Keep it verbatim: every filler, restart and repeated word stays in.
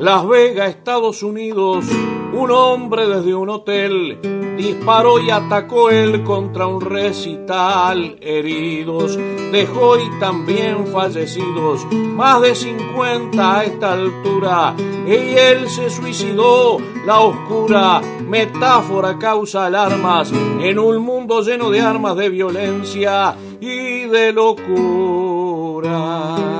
Las Vegas, Estados Unidos, un hombre desde un hotel disparó y atacó él contra un recital. Heridos dejó y también fallecidos, más de cincuenta a esta altura. Y él se suicidó, la oscura metáfora causa alarmas en un mundo lleno de armas de violencia y de locura.